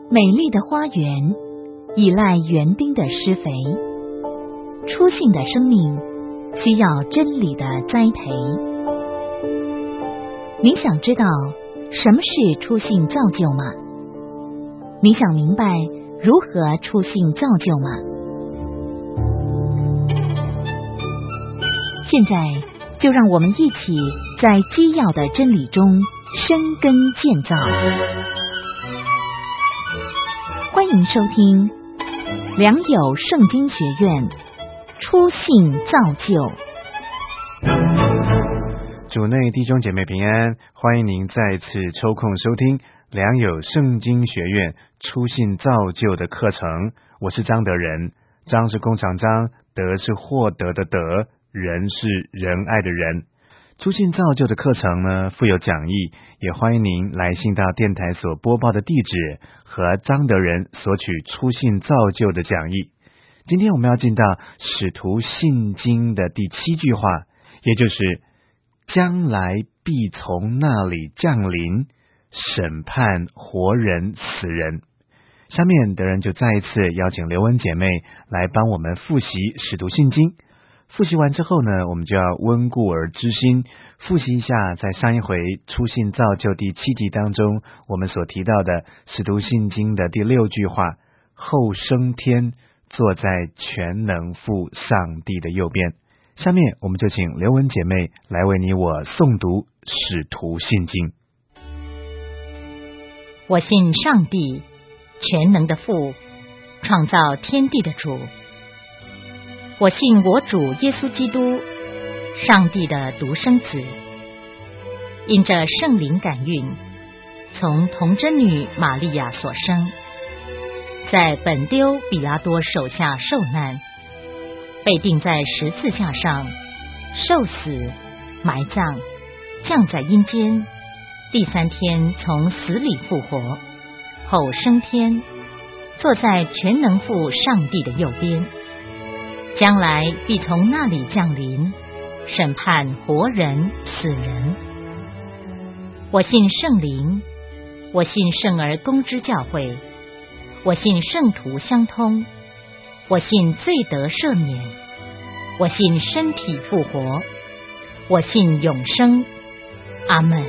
美丽的花园依赖园丁的施肥，初信的生命需要真理的栽培。你想知道什么是初信造就吗？你想明白如何初信造就吗？现在就让我们一起在基要的真理中生根建造。欢迎收听良友圣经学院初信造就。 主内弟兄姐妹平安，欢迎您再次抽空收听良友圣经学院初信造就的课程。我是张德仁，张是弓长张，德是获得的德，仁是仁爱的仁。初信造就的课程呢，附有讲义，也欢迎您来信到电台所播报的地址，和张德仁索取初信造就的讲义。今天我们要进到使徒信经的第7句话，也就是将来必从那里降临，审判活人死人。下面德仁就再一次邀请刘文姐妹来帮我们复习使徒信经。复习完之后呢，我们就要温故而知新，复习一下在上一回初信造就第7集当中我们所提到的使徒信经的第6句话，后升天，坐在全能父上帝的右边。下面我们就请刘文姐妹来为你我诵读使徒信经。 我信上帝，全能的父，创造天地的主。我信我主耶稣基督，上帝的独生子，因着圣灵感孕，从童贞女玛利亚所生，在本丢比拉多手下受难，被钉在十字架上，受死，埋葬，降在阴间，第3天从死里复活，后升天，坐在全能父上帝的右边，将来必从那里降临，审判活人死人。我信圣灵，我信圣而公之教会，我信圣徒相通，我信罪得赦免，我信身体复活，我信永生。阿们。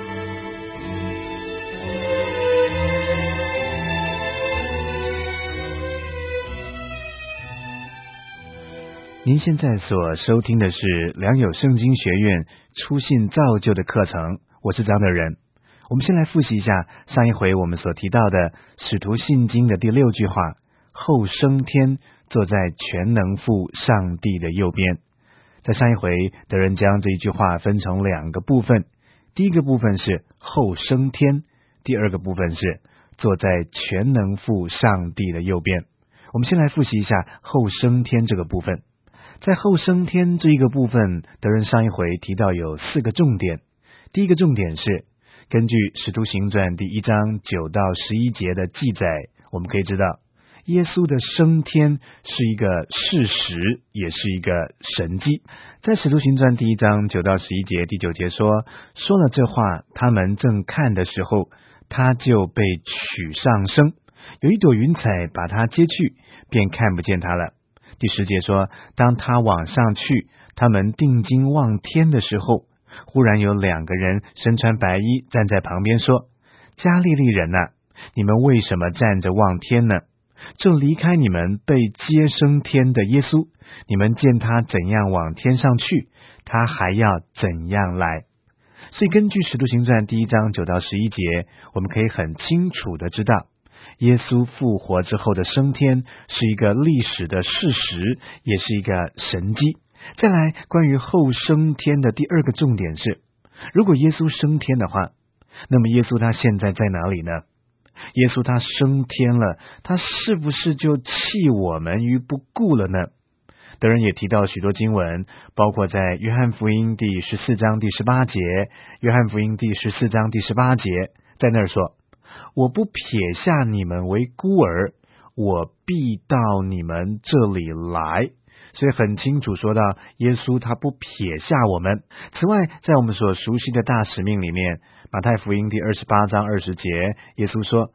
您现在所收听的是良友圣经学院初信造就的课程，我是张德仁。我们先来复习一下上一回我们所提到的使徒信经的第6句话，后升天，坐在全能父上帝的右边。在上一回德仁将这一句话分成2个部分，第一个部分是后升天，第二个部分是坐在全能父上帝的右边。我们先来复习一下后升天这个部分。在后升天这一个部分，德仁上一回提到有4个重点。第一个重点是根据使徒行传第1章9到11节的记载，我们可以知道耶稣的升天是一个事实，也是一个神迹。在使徒行传第1章9到11节，第9节说了这话，他们正看的时候，他就被取上升，有一朵云彩把他接去，便看不见他了。第10节说，当他往上去，他们定睛望天的时候，忽然有2个人身穿白衣站在旁边说，加利利人啊，你们为什么站着望天呢？这离开你们被接升天的耶稣，你们见他怎样往天上去，他还要怎样来。所以根据使徒行传第1章9到11节，我们可以很清楚的知道，耶稣复活之后的升天是一个历史的事实，也是一个神迹。再来，关于后升天的第2个重点是，如果耶稣升天的话，那么耶稣他现在在哪里呢？耶稣他升天了，他是不是就弃我们于不顾了呢？德仁也提到许多经文，包括在约翰福音第14章第18节，约翰福音第14章第18节，在那儿说，我不撇下你们为孤儿，我必到你们这里来。所以很清楚说到耶稣他不撇下我们。此外，在我们所熟悉的大使命里面，马太福音第28章20节，耶稣说，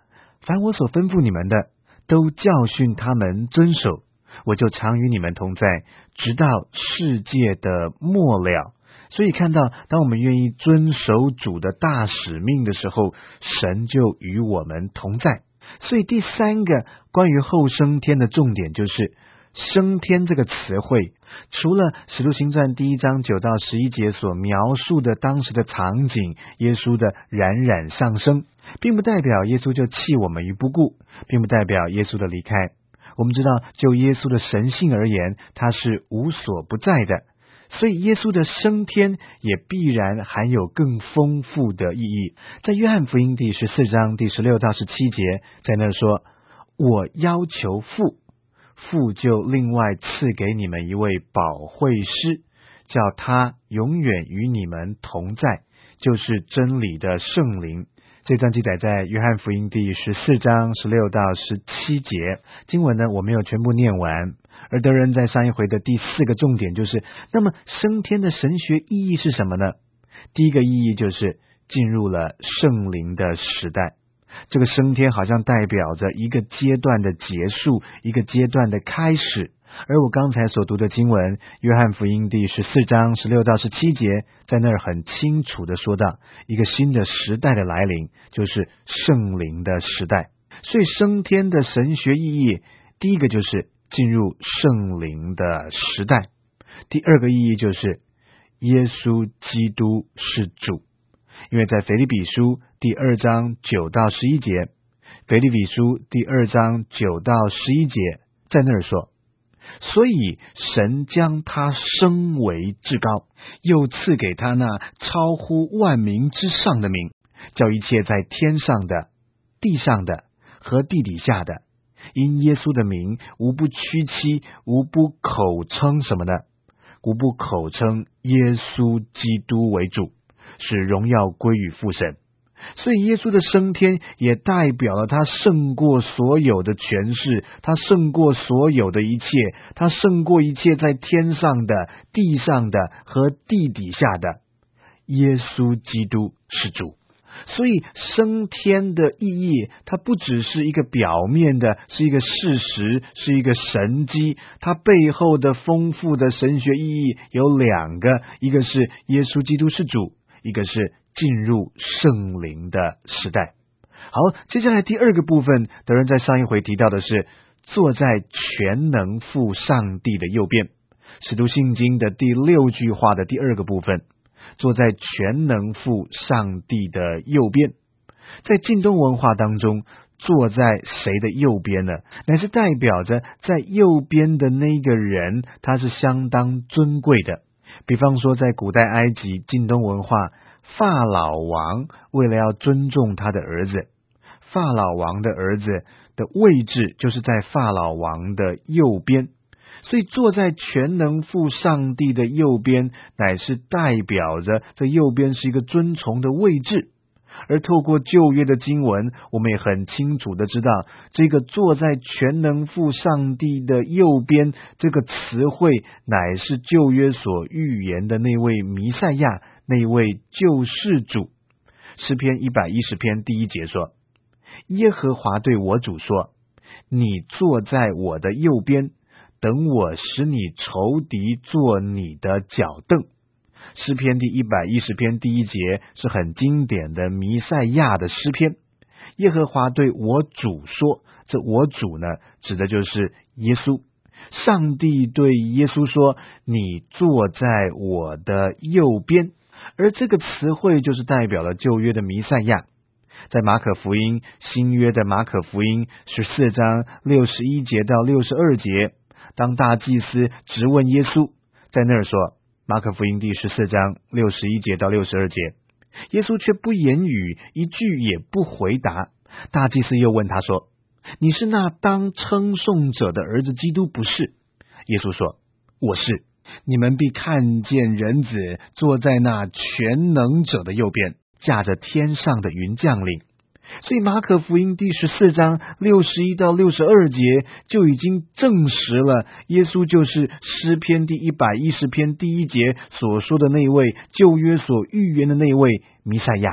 凡我所吩咐你们的，都教训他们遵守，我就常与你们同在，直到世界的末了。所以看到，当我们愿意遵守主的大使命的时候，神就与我们同在。所以第三个关于后升天的重点就是升天这个词汇，除了使徒行传第1章9到11节所描述的当时的场景，耶稣的冉冉上升，并不代表耶稣就弃我们于不顾，并不代表耶稣的离开。我们知道，就耶稣的神性而言，他是无所不在的，所以耶稣的升天也必然含有更丰富的意义。在约翰福音第14章第16到17节，在那说，我要求父，父就另外赐给你们一位保惠师，叫他永远与你们同在，就是真理的圣灵。这段记载在约翰福音第14章16到17节，经文呢我没有全部念完。而德仁在上一回的第4个重点就是，那么升天的神学意义是什么呢？第一个意义就是进入了圣灵的时代。这个升天好像代表着一个阶段的结束，一个阶段的开始。而我刚才所读的经文，约翰福音第14章16到17节，在那儿很清楚的说到一个新的时代的来临，就是圣灵的时代。所以升天的神学意义，第一个就是进入圣灵的时代，第二个意义就是耶稣基督是主。因为在腓立比书第2章9到11节，腓立比书第2章9到11节在那儿说，所以神将他升为至高，又赐给他那超乎万民之上的名，叫一切在天上的、地上的和地底下的，因耶稣的名，无不屈膝，无不口称什么呢？无不口称耶稣基督为主，使荣耀归于父神。所以耶稣的升天也代表了他胜过所有的权势，他胜过所有的一切，他胜过一切在天上的、地上的和地底下的。耶稣基督是主。所以升天的意义，它不只是一个表面的，是一个事实，是一个神迹，它背后的丰富的神学意义有2个，一个是耶稣基督是主，一个是进入圣灵的时代。好，接下来第2个部分，德仁在上一回提到的是坐在全能父上帝的右边，使徒信经的第6句话的第2个部分，坐在全能父上帝的右边。在近东文化当中，坐在谁的右边呢？乃是代表着在右边的那个人，他是相当尊贵的。比方说在古代埃及近东文化，法老王为了要尊重他的儿子，法老王的儿子的位置就是在法老王的右边。所以坐在全能父上帝的右边，乃是代表着这右边是一个尊崇的位置。而透过旧约的经文，我们也很清楚的知道，这个坐在全能父上帝的右边这个词汇，乃是旧约所预言的那位弥赛亚，那位救世主。诗篇110篇第1节说，耶和华对我主说，你坐在我的右边，等我使你仇敌做你的脚凳。诗篇第110篇第1节是很经典的弥赛亚的诗篇。耶和华对我主说，这我主呢，指的就是耶稣。上帝对耶稣说，你坐在我的右边。而这个词汇就是代表了旧约的弥赛亚。在马可福音，新约的马可福音14章61节到62节，当大祭司质问耶稣，在那儿说，马可福音第14章61节到62节，耶稣却不言语，一句也不回答。大祭司又问他说，你是那当称颂者的儿子基督不是？耶稣说，我是。你们必看见人子坐在那全能者的右边，驾着天上的云降临。所以马可福音第14章61到62节就已经证实了，耶稣就是诗篇第110篇第1节所说的那位，旧约所预言的那位弥赛亚。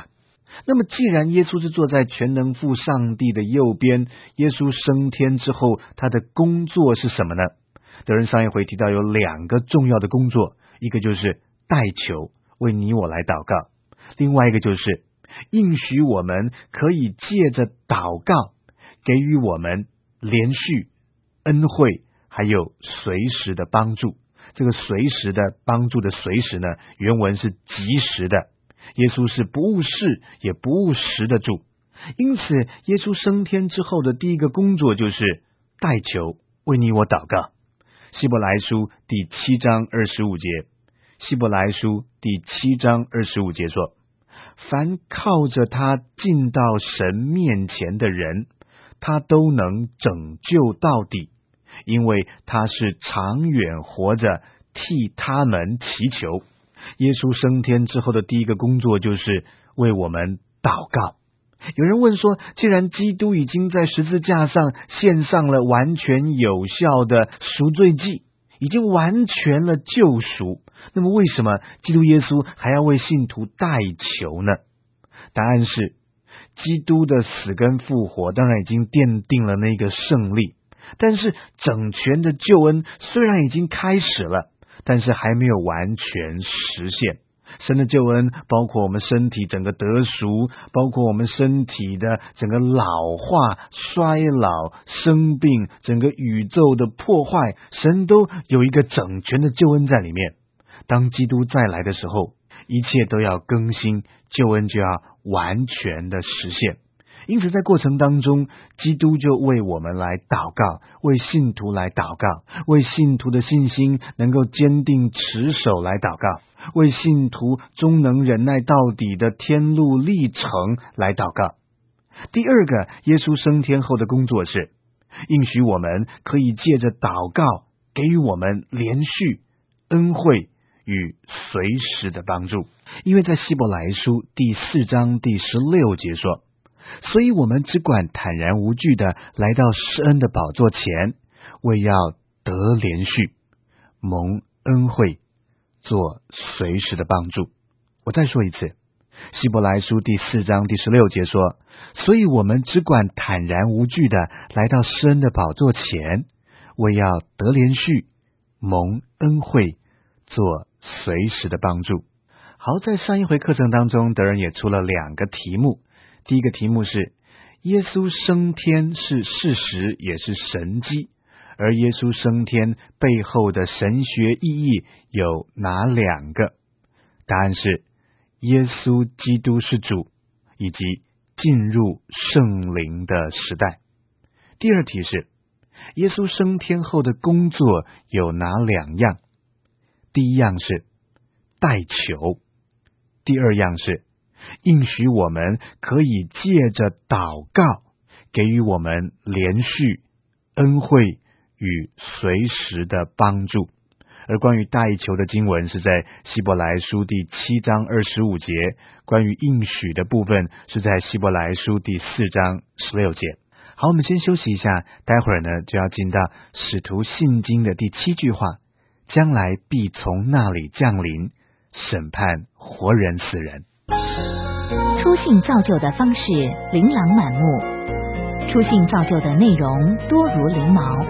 那么既然耶稣是坐在全能父上帝的右边，耶稣升天之后，他的工作是什么呢？德仁上一回提到有2个重要的工作，一个就是代求，为你我来祷告，另外一个就是应许我们可以借着祷告给予我们连续恩惠，还有随时的帮助。这个随时的帮助的随时呢，原文是及时的。耶稣是不误事也不误时的主，因此耶稣升天之后的第一个工作就是代求，为你我祷告。希伯来书第7章25节，希伯来书第7章25节说，凡靠着他进到神面前的人，他都能拯救到底，因为他是长远活着替他们祈求。耶稣升天之后的第一个工作就是为我们祷告。有人问说，既然基督已经在十字架上献上了完全有效的赎罪祭，已经完全了救赎，那么为什么基督耶稣还要为信徒代求呢？答案是，基督的死跟复活当然已经奠定了那个胜利，但是整全的救恩虽然已经开始了，但是还没有完全实现。神的救恩包括我们身体整个得赎，包括我们身体的整个老化、衰老、生病，整个宇宙的破坏，神都有一个整全的救恩在里面。当基督再来的时候，一切都要更新，救恩就要完全的实现。因此在过程当中，基督就为我们来祷告，为信徒来祷告，为信徒的信心能够坚定持守来祷告，为信徒终能忍耐到底的天路历程来祷告。第二个，耶稣升天后的工作是应许我们可以借着祷告给予我们连续恩惠与随时的帮助。因为在希伯来书第4章第16节说，所以我们只管坦然无惧的来到施恩的宝座前，为要得连续蒙恩惠，做随时的帮助。我再说一次，希伯来书第4章第16节说，所以我们只管坦然无惧的来到施恩的宝座前，为要得连续蒙恩惠，做随时的帮助。好，在上一回课程当中，德仁也出了2个题目。第一个题目是，耶稣升天是事实也是神迹，而耶稣升天背后的神学意义有哪2个？答案是，耶稣基督是主，以及进入圣灵的时代。第二题是，耶稣升天后的工作有哪2样？第一样是代求，第二样是应许我们可以借着祷告给予我们连续恩惠与随时的帮助。而关于代求的经文是在希伯来书第7章25节，关于应许的部分是在希伯来书第4章16节。好，我们先休息一下，待会儿呢就要进到使徒信经的第7句话，将来必从那里降临，审判活人死人。 初信造就的方式琳琅满目，初信造就的内容多如翎毛。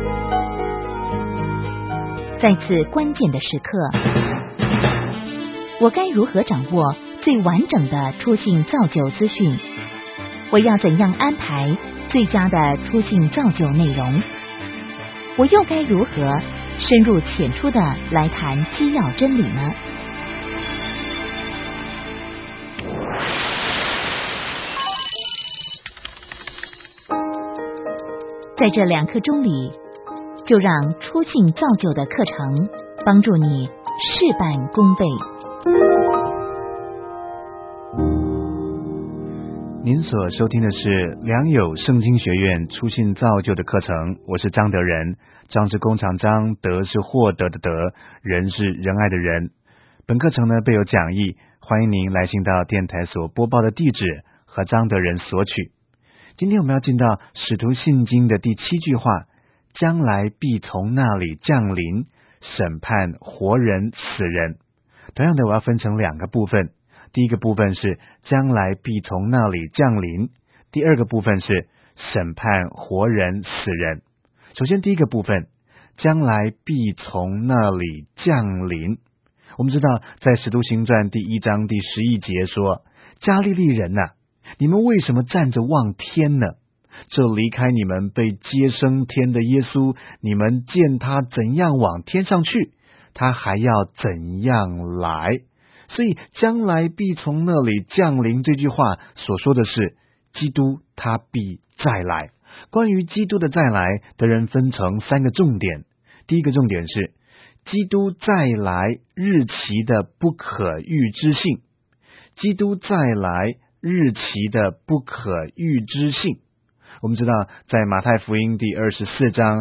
在此关键的时刻，我该如何掌握最完整的初信造就资讯？我要怎样安排最佳的初信造就内容？我又该如何深入浅出的来谈基要真理呢？在这2刻钟里，就让初信造就的课程帮助你事半功倍。 您所收听的是良友圣经学院初信造就的课程，我是张德仁。张是弓长张，德是获得的德，仁是仁爱的仁。本课程呢备有讲义，欢迎您来信到电台所播报的地址和张德仁索取。今天我们要进到使徒信经的第7句话，将来必从那里降临，审判活人死人。同样的，我要分成2个部分。 第一个部分是将来必从那里降临，第二个部分是审判活人死人。首先第一个部分，将来必从那里降临。我们知道在使徒行传第1章第11节说，加利利人啊，你们为什么站着望天呢？这离开你们被接升天的耶稣，你们见他怎样往天上去，他还要怎样来。所以将来必从那里降临这句话所说的是基督他必再来。关于基督的再来的人分成3个重点。第一个重点是基督再来日期的不可预知性，基督再来日期的不可预知性。我们知道在马太福音第24章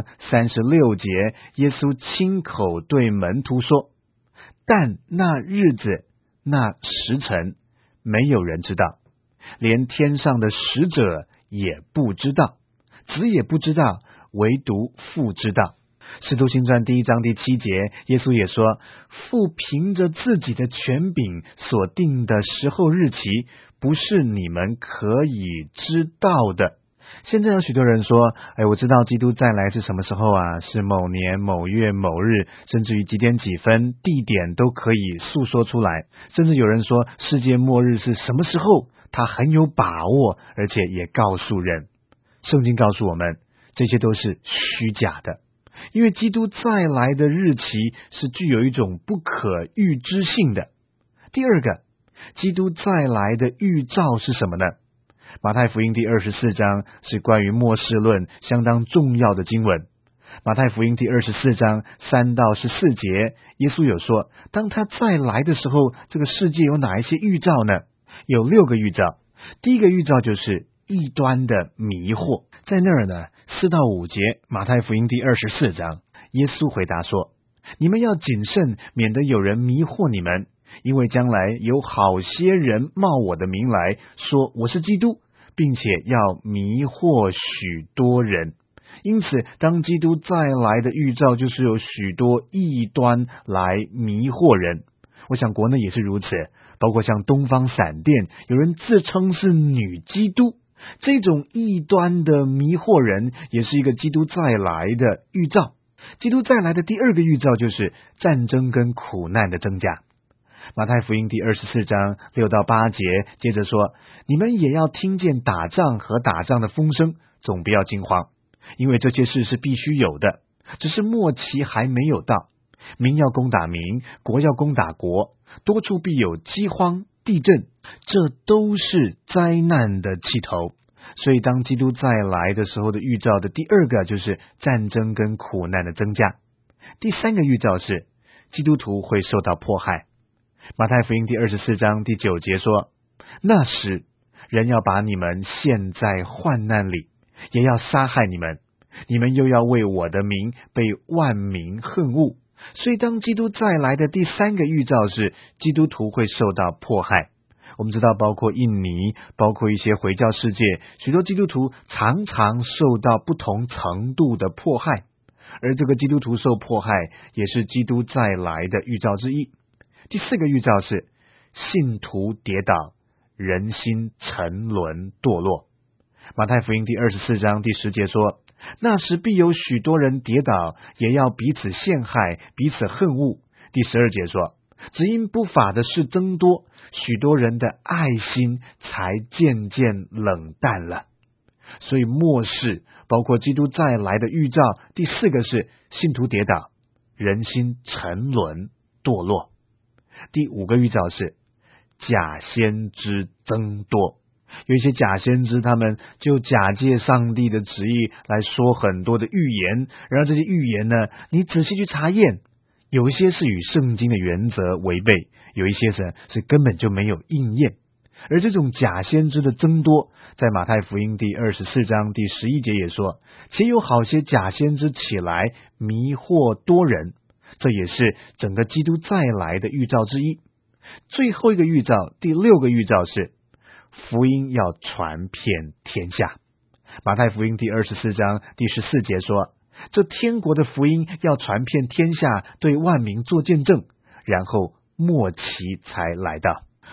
36节，耶稣亲口对门徒说，但那日子那时辰没有人知道，连天上的使者也不知道，子也不知道，唯独父知道。使徒行传第1章第7节，耶稣也说，父凭着自己的权柄所定的时候日期，不是你们可以知道的。现在有许多人说，我知道基督再来是什么时候啊，是某年某月某日，甚至于几点几分地点都可以诉说出来。甚至有人说世界末日是什么时候，他很有把握，而且也告诉人。圣经告诉我们，这些都是虚假的，因为基督再来的日期是具有一种不可预知性的。第二个，基督再来的预兆是什么呢？马太福音第24章是关于末世论相当重要的经文。马太福音第24章3到14节，耶稣有说，当他再来的时候，这个世界有哪一些预兆呢？有6个预兆。第一个预兆就是异端的迷惑。在那儿呢，4到5节，马太福音第24章，耶稣回答说，你们要谨慎，免得有人迷惑你们，因为将来有好些人冒我的名来说我是基督，并且要迷惑许多人。因此当基督再来的预兆就是有许多异端来迷惑人。我想国内也是如此，包括像东方闪电，有人自称是女基督，这种异端的迷惑人也是一个基督再来的预兆。基督再来的第二个预兆就是战争跟苦难的增加。马太福音第24章6到8节接着说，你们也要听见打仗和打仗的风声，总不要惊慌，因为这些事是必须有的，只是末期还没有到。民要攻打民，国要攻打国，多处必有饥荒、地震，这都是灾难的起头。所以当基督再来的时候的预兆的第二个就是战争跟苦难的增加。第三个预兆是基督徒会受到迫害。马太福音第24章第9节说，那时人要把你们陷在患难里，也要杀害你们，你们又要为我的名被万民恨恶。所以当基督再来的第三个预兆是基督徒会受到迫害。我们知道包括印尼，包括一些回教世界，许多基督徒常常受到不同程度的迫害，而这个基督徒受迫害也是基督再来的预兆之一。第四个预兆是信徒跌倒，人心沉沦堕落。马太福音第24章第10节说，那时必有许多人跌倒，也要彼此陷害，彼此恨恶。第12节说，只因不法的事增多，许多人的爱心才渐渐冷淡了。所以末世包括基督再来的预兆，第四个是信徒跌倒，人心沉沦堕落。第五个预兆是假先知增多。有一些假先知，他们就假借上帝的旨意来说很多的预言，然后这些预言呢，你仔细去查验，有一些是与圣经的原则违背，有一些是根本就没有应验。而这种假先知的增多，在马太福音第24章第11节也说，且有好些假先知起来迷惑多人。这也是整个基督再来的预兆之一。最后一个预兆，第六个预兆是福音要传遍天下。马太福音第24章第14节说，这天国的福音要传遍天下，对万民做见证，然后末期才来到。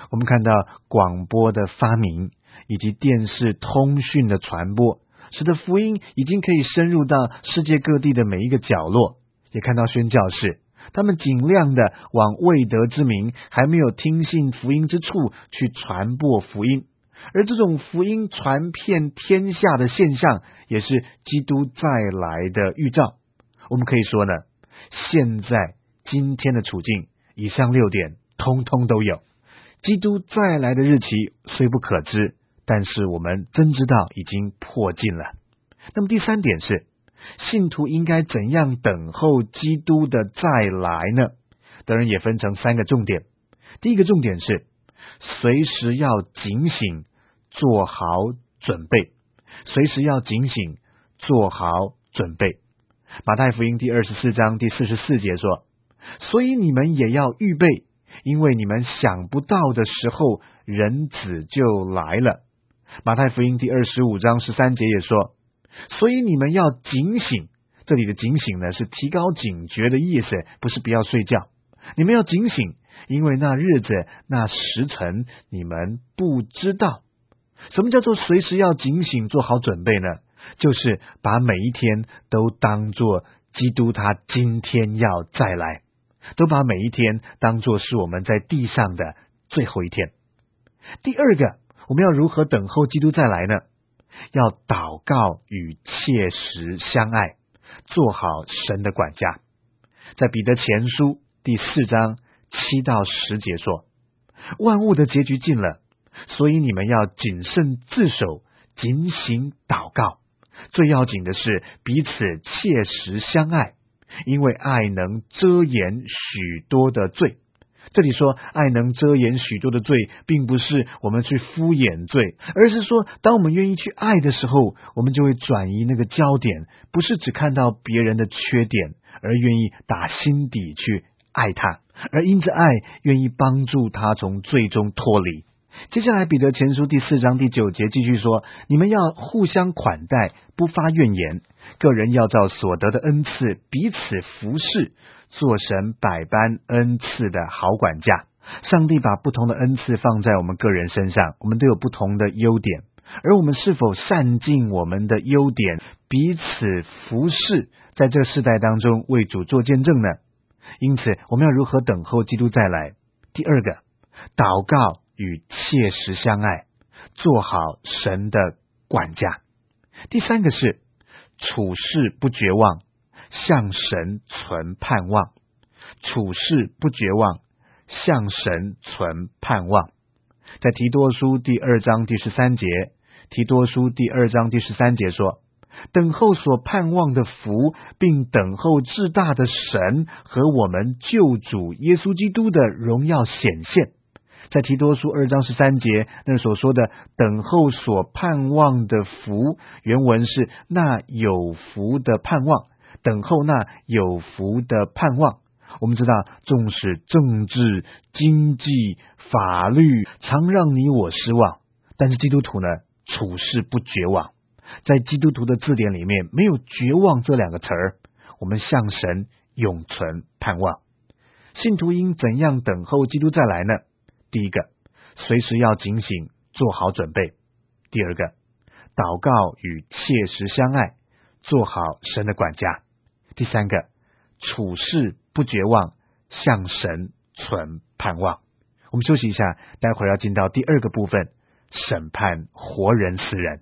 我们看到广播的发明以及电视通讯的传播，使得福音已经可以深入到世界各地的每一个角落。也看到宣教士他们尽量的往未得之民还没有听信福音之处去传播福音，而这种福音传遍天下的现象也是基督再来的预兆。我们可以说呢，现在今天的处境以上6点通通都有。基督再来的日期虽不可知，但是我们真知道已经迫近了。那么第3点是，信徒应该怎样等候基督的再来呢？当然也分成3个重点。第一个重点是随时要警醒，做好准备。随时要警醒，做好准备。马太福音第24章第44节说，所以你们也要预备，因为你们想不到的时候，人子就来了。马太福音第25章13节也说，所以你们要警醒。这里的警醒呢，是提高警觉的意思，不是不要睡觉。你们要警醒，因为那日子那时辰你们不知道。什么叫做随时要警醒，做好准备呢？就是把每一天都当作基督他今天要再来，都把每一天当作是我们在地上的最后一天。第二个，我们要如何等候基督再来呢？要祷告与切实相爱，做好神的管家。在彼得前书第4章7到10节说，万物的结局近了，所以你们要谨慎自守，警醒祷告。最要紧的是彼此切实相爱，因为爱能遮掩许多的罪。这里说爱能遮掩许多的罪，并不是我们去敷衍罪，而是说当我们愿意去爱的时候，我们就会转移那个焦点，不是只看到别人的缺点，而愿意打心底去爱他，而因着爱愿意帮助他从罪中脱离。接下来彼得前书第4章第9节继续说，你们要互相款待，不发怨言，个人要照所得的恩赐彼此服侍，做神百般恩赐的好管家。上帝把不同的恩赐放在我们个人身上，我们都有不同的优点，而我们是否善尽我们的优点，彼此服侍，在这个世代当中为主做见证呢？因此我们要如何等候基督再来？第二个，祷告与切实相爱，做好神的管家。第3个是处事不绝望，向神存盼望。处事不绝望，向神存盼望。在提多书第2章第13节，提多书第2章第13节说，等候所盼望的福，并等候至大的神和我们救主耶稣基督的荣耀显现。在提多书2章13节那所说的等候所盼望的福，原文是那有福的盼望，等候那有福的盼望。我们知道纵使政治、经济、法律常让你我失望，但是基督徒呢，处事不绝望。在基督徒的字典里面没有绝望这2个词儿，我们向神永存盼望。信徒应怎样等候基督再来呢？第一个，随时要警醒，做好准备。第二个，祷告与切实相爱，做好神的管家。第3个，处事不绝望，向神存盼望。我们休息一下，待会儿要进到第2个部分，审判活人死人。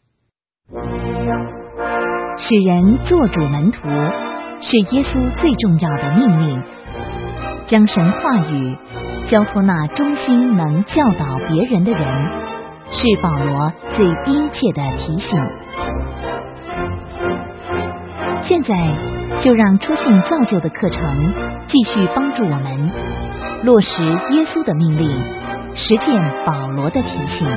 使人做主门徒，是耶稣最重要的命令。将神话语交托那忠心能教导别人的人，是保罗最殷切的提醒。现在就让初信造就的课程继续帮助我们落实耶稣的命令，实践保罗的提醒。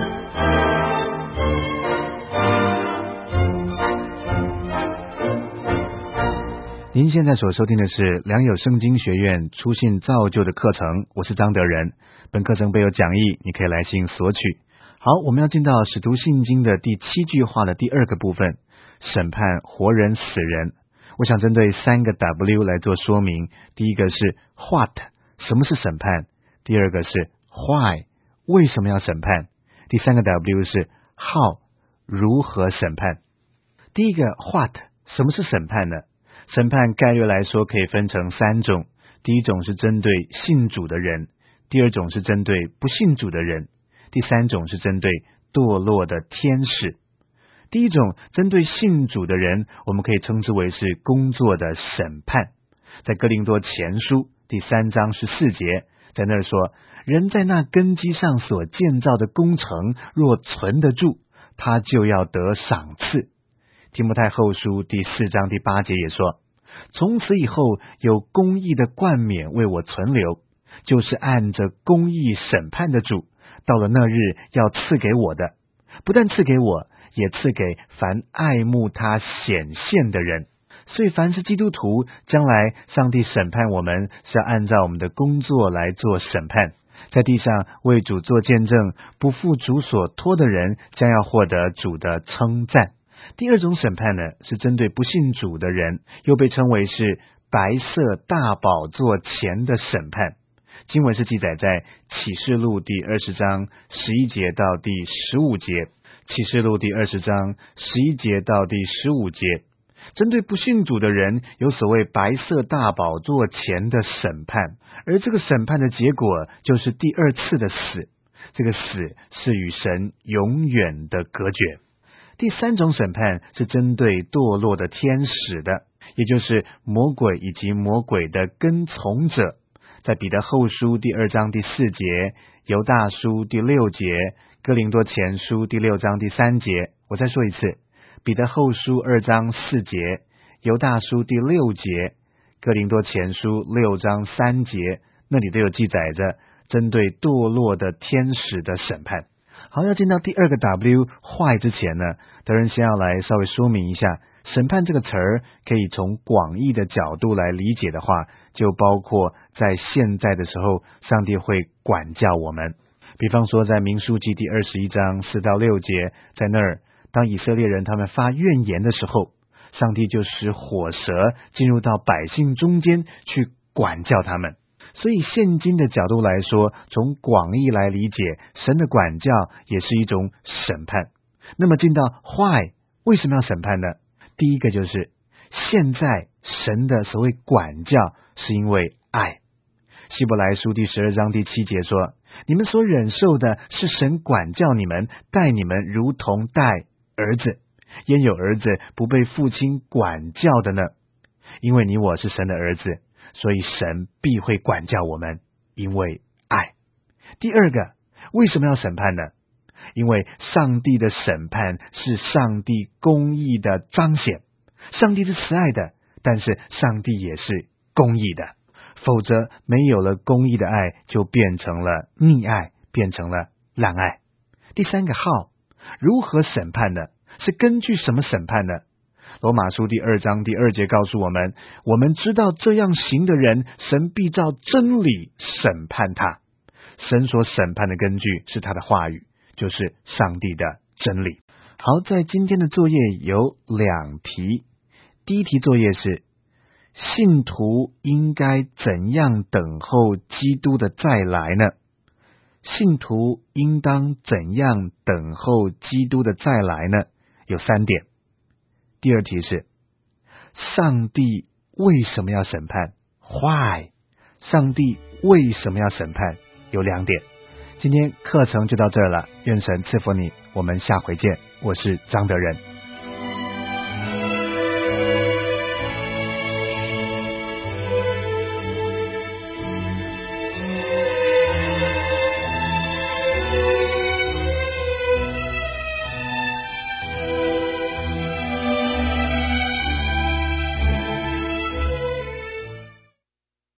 您现在所收听的是良友圣经学院初信造就的课程，我是张德仁。本课程备有讲义，你可以来信索取。好，我们要进到使徒信经的第7句话的第2个部分，审判活人死人。我想针对3个 W 来做说明。第一个是 What， 什么是审判？第二个是 Why， 为什么要审判？第三个 W 是 How， 如何审判？第一个 What， 什么是审判呢？审判概略来说可以分成3种，第一种是针对信主的人，第二种是针对不信主的人，第三种是针对堕落的天使。第一种针对信主的人，我们可以称之为是工作的审判。在哥林多前书第3章14节，在那儿说，人在那根基上所建造的工程若存得住，他就要得赏赐。提摩太后书第4章第8节也说，从此以后有公义的冠冕为我存留，就是按着公义审判的主，到了那日要赐给我的，不但赐给我，也赐给凡爱慕他显现的人。所以凡是基督徒，将来上帝审判我们是要按照我们的工作来做审判。在地上为主做见证，不负主所托的人将要获得主的称赞。第二种审判呢，是针对不信主的人，又被称为是白色大宝座前的审判。经文是记载在启示录第20章11节到第15节，启示录第20章11节到第15节。针对不信主的人，有所谓白色大宝座前的审判，而这个审判的结果就是第二次的死。这个死是与神永远的隔绝。第三种审判是针对堕落的天使的，也就是魔鬼以及魔鬼的跟从者。在彼得后书第2章第4节，犹大书第6节，哥林多前书第6章第3节。我再说一次，彼得后书2章4节，犹大书第6节，哥林多前书6章3节，那里都有记载着针对堕落的天使的审判。好，要进到第二个 W 坏之前呢，德仁先要来稍微说明一下，审判这个词儿可以从广义的角度来理解的话，就包括在现在的时候，上帝会管教我们。比方说在民数记第21章4到6节，在那儿当以色列人他们发怨言的时候，上帝就使火蛇进入到百姓中间去管教他们。所以现今的角度来说，从广义来理解，神的管教也是一种审判。那么进到坏，为什么要审判呢？第一个就是现在神的所谓管教是因为爱。希伯来书第12章第7节说，你们所忍受的是神管教你们，待你们如同待儿子，焉有儿子不被父亲管教的呢？因为你我是神的儿子，所以神必会管教我们，因为爱。第二个，为什么要审判呢？因为上帝的审判是上帝公义的彰显。上帝是慈爱的，但是上帝也是公义的，否则没有了公义的爱，就变成了溺爱，变成了滥爱。第三个号，如何审判呢？是根据什么审判呢？罗马书第2章第2节告诉我们，我们知道这样行的人，神必照真理审判他。神所审判的根据是他的话语，就是上帝的真理。好，在今天的作业有2题。第一题作业是，信徒应该怎样等候基督的再来呢？信徒应当怎样等候基督的再来呢？有3点。第二题是，上帝为什么要审判？ Why？ 上帝为什么要审判？有2点。今天课程就到这儿了，愿神赐福你，我们下回见。我是张德仁。